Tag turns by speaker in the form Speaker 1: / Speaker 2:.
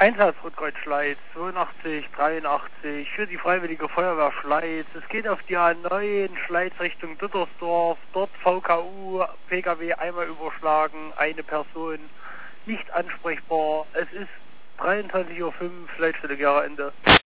Speaker 1: Einsatzrückkreuz Schleiz, 82, 83, für die Freiwillige Feuerwehr Schleiz. Es geht auf die A9, Schleiz Richtung Dittersdorf, dort VKU, PKW einmal überschlagen, eine Person nicht ansprechbar. Es ist 23:05 Uhr, Leitstelle Gera Ende.